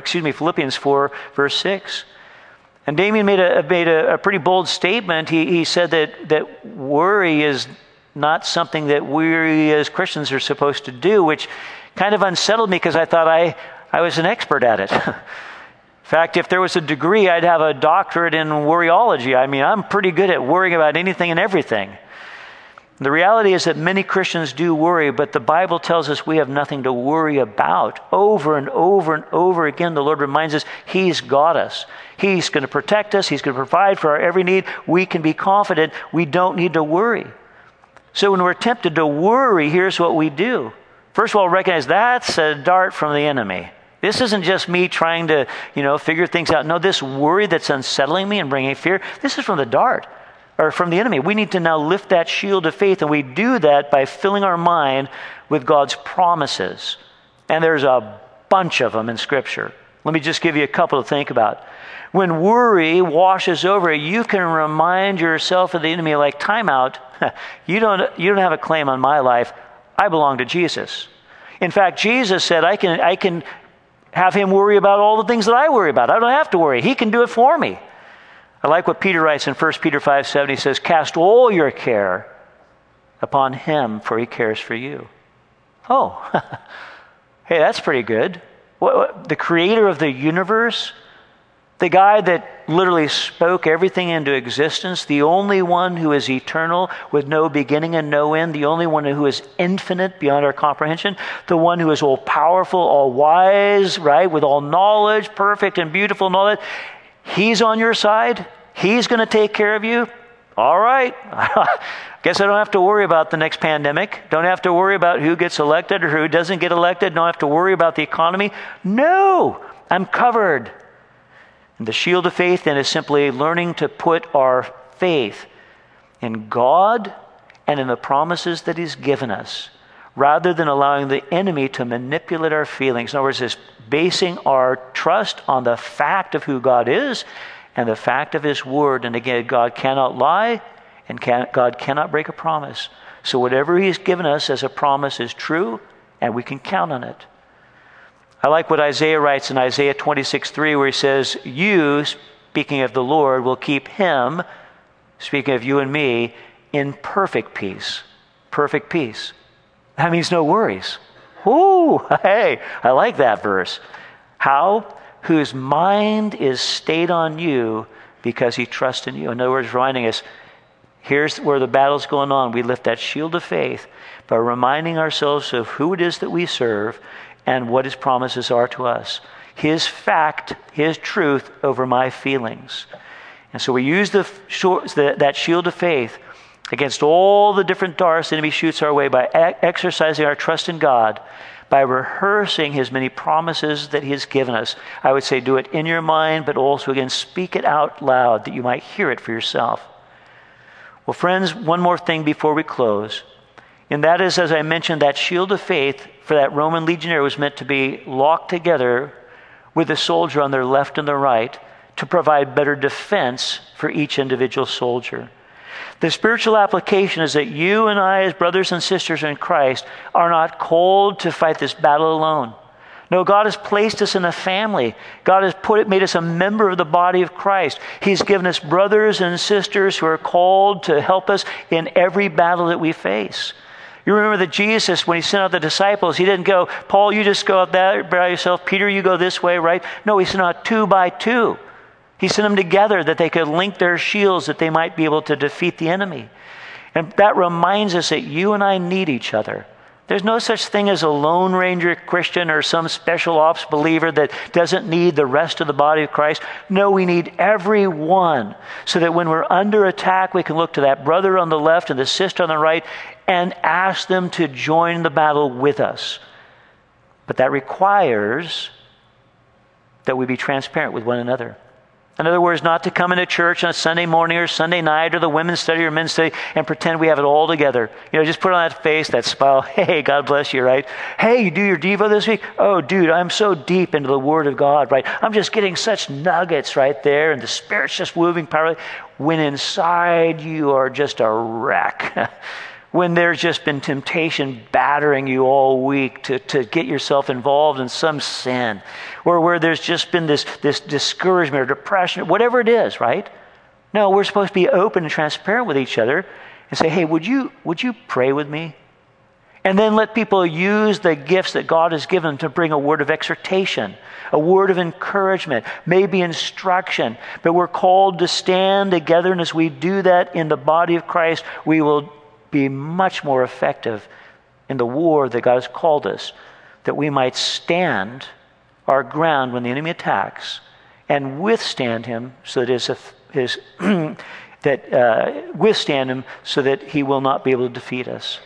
6. And Damien made a pretty bold statement. He said that worry is not something that we as Christians are supposed to do, which kind of unsettled me because I thought I was an expert at it. In fact, if there was a degree, I'd have a doctorate in worryology. I mean, I'm pretty good at worrying about anything and everything. The reality is that many Christians do worry, but the Bible tells us we have nothing to worry about. Over and over and over again, the Lord reminds us He's got us. He's going to protect us. He's going to provide for our every need. We can be confident we don't need to worry. So when we're tempted to worry, here's what we do. First of all, recognize that's a dart from the enemy. This isn't just me trying to, figure things out. No, this worry that's unsettling me and bringing fear, this is from the dart, or from the enemy. We need to now lift that shield of faith, and we do that by filling our mind with God's promises. And there's a bunch of them in Scripture. Let me just give you a couple to think about. When worry washes over you, you can remind yourself of the enemy like, time out. You don't have a claim on my life. I belong to Jesus. In fact, Jesus said, I can have him worry about all the things that I worry about. I don't have to worry. He can do it for me. I like what Peter writes in 1 Peter 5:7. He says, cast all your care upon him, for he cares for you. Oh, hey, that's pretty good. The creator of the universe, the guy that literally spoke everything into existence, the only one who is eternal with no beginning and no end, the only one who is infinite beyond our comprehension, the one who is all powerful, all wise, right, with all knowledge, perfect and beautiful and all that. He's on your side. He's going to take care of you. All right. Guess I don't have to worry about the next pandemic. Don't have to worry about who gets elected or who doesn't get elected. Don't have to worry about the economy. No, I'm covered. And the shield of faith then is simply learning to put our faith in God and in the promises that He's given us, rather than allowing the enemy to manipulate our feelings. In other words, it's basing our trust on the fact of who God is and the fact of his word. And again, God cannot lie, and God cannot break a promise. So whatever he's given us as a promise is true, and we can count on it. I like what Isaiah writes in Isaiah 26:3, where he says, you, speaking of the Lord, will keep him, speaking of you and me, in perfect peace. Perfect peace. That means no worries. Whoo, hey, I like that verse. How? Whose mind is stayed on you because he trusts in you. In other words, reminding us, here's where the battle's going on. We lift that shield of faith by reminding ourselves of who it is that we serve and what his promises are to us. His fact, his truth over my feelings. And so we use that shield of faith against all the different darts the enemy shoots our way by exercising our trust in God, by rehearsing his many promises that he has given us. I would say do it in your mind, but also, again, speak it out loud that you might hear it for yourself. Well, friends, one more thing before we close. And that is, as I mentioned, that shield of faith for that Roman legionary was meant to be locked together with the soldier on their left and their right to provide better defense for each individual soldier. The spiritual application is that you and I, as brothers and sisters in Christ, are not called to fight this battle alone. No, God has placed us in a family. God has made us a member of the body of Christ. He's given us brothers and sisters who are called to help us in every battle that we face. You remember that Jesus, when he sent out the disciples, he didn't go, Paul, you just go out there by yourself. Peter, you go this way, right? No, he sent out 2 by 2. He sent them together that they could link their shields, that they might be able to defeat the enemy. And that reminds us that you and I need each other. There's no such thing as a Lone Ranger Christian or some special ops believer that doesn't need the rest of the body of Christ. No, we need everyone so that when we're under attack, we can look to that brother on the left and the sister on the right and ask them to join the battle with us. But that requires that we be transparent with one another. In other words, not to come into church on a Sunday morning or Sunday night or the women's study or men's study and pretend we have it all together. You know, just put on that face, that smile. Hey, God bless you, right? Hey, you do your Devo this week? Oh, dude, I'm so deep into the Word of God, right? I'm just getting such nuggets right there and the Spirit's just moving powerfully. When inside you are just a wreck. When there's just been temptation battering you all week to get yourself involved in some sin, or where there's just been this discouragement or depression, whatever it is, right? No, we're supposed to be open and transparent with each other and say, hey, would you pray with me? And then let people use the gifts that God has given them to bring a word of exhortation, a word of encouragement, maybe instruction. But we're called to stand together, and as we do that in the body of Christ, we will be much more effective in the war that God has called us, that we might stand our ground when the enemy attacks and withstand him so that withstand him so that he will not be able to defeat us.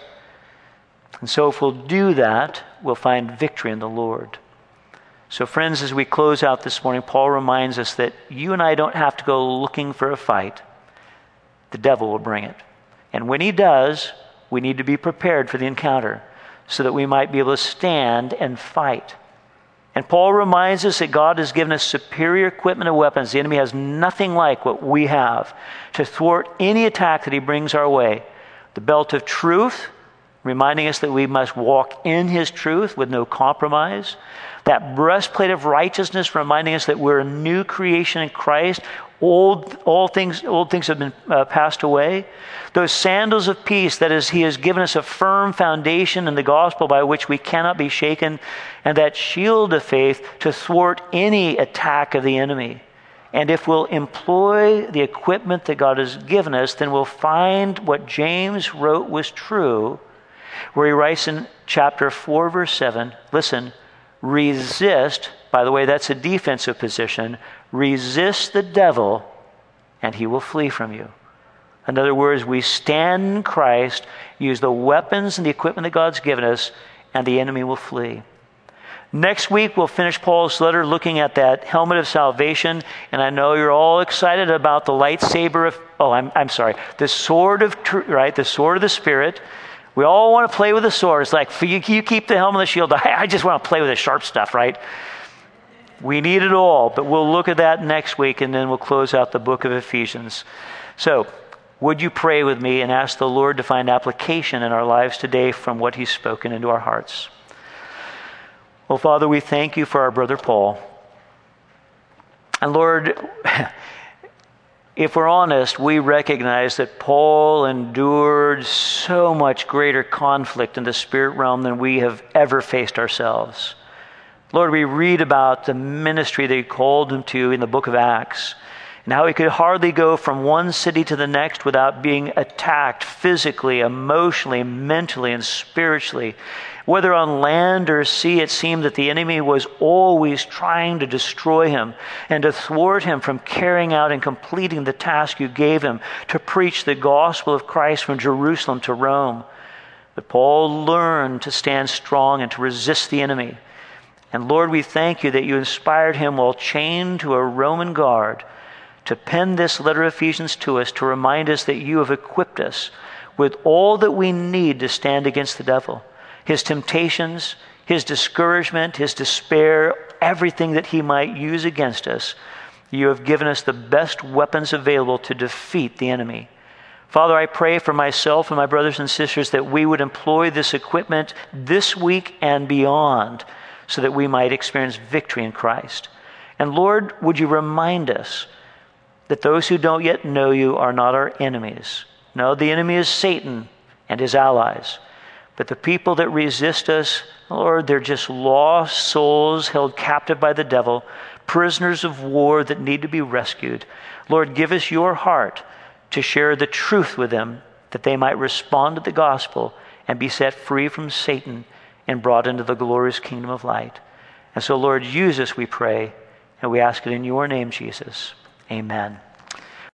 And so if we'll do that, we'll find victory in the Lord. So friends, as we close out this morning, Paul reminds us that you and I don't have to go looking for a fight. The devil will bring it. And when he does, we need to be prepared for the encounter so that we might be able to stand and fight. And Paul reminds us that God has given us superior equipment and weapons. The enemy has nothing like what we have to thwart any attack that he brings our way. The belt of truth, reminding us that we must walk in his truth with no compromise. That breastplate of righteousness, reminding us that we're a new creation in Christ. Old things have been passed away. Those sandals of peace, that is, he has given us a firm foundation in the gospel by which we cannot be shaken. And that shield of faith to thwart any attack of the enemy. And if we'll employ the equipment that God has given us, then we'll find what James wrote was true, where he writes in chapter 4, verse 7, listen, resist, by the way, that's a defensive position, resist the devil and he will flee from you. In other words, we stand in Christ, use the weapons and the equipment that God's given us, and the enemy will flee. Next week, we'll finish Paul's letter looking at that helmet of salvation. And I know you're all excited about the lightsaber of, the sword of truth, right? The sword of the Spirit. We all want to play with the sword. It's like, you keep the helmet and the shield. I just want to play with the sharp stuff, right? We need it all, but we'll look at that next week, and then we'll close out the book of Ephesians. So, would you pray with me and ask the Lord to find application in our lives today from what he's spoken into our hearts? Well, Father, we thank you for our brother Paul. And Lord, if we're honest, we recognize that Paul endured so much greater conflict in the spirit realm than we have ever faced ourselves. Lord, we read about the ministry that you called him to in the book of Acts, and how he could hardly go from one city to the next without being attacked physically, emotionally, mentally, and spiritually. Whether on land or sea, it seemed that the enemy was always trying to destroy him and to thwart him from carrying out and completing the task you gave him to preach the gospel of Christ from Jerusalem to Rome. But Paul learned to stand strong and to resist the enemy. And Lord, we thank you that you inspired him while chained to a Roman guard to pen this letter of Ephesians to us to remind us that you have equipped us with all that we need to stand against the devil. His temptations, his discouragement, his despair, everything that he might use against us. You have given us the best weapons available to defeat the enemy. Father, I pray for myself and my brothers and sisters that we would employ this equipment this week and beyond so that we might experience victory in Christ. And Lord, would you remind us that those who don't yet know you are not our enemies. No, the enemy is Satan and his allies. But the people that resist us, Lord, they're just lost souls held captive by the devil, prisoners of war that need to be rescued. Lord, give us your heart to share the truth with them, that they might respond to the gospel and be set free from Satan and brought into the glorious kingdom of light. And so, Lord, use us, we pray, and we ask it in your name, Jesus. Amen.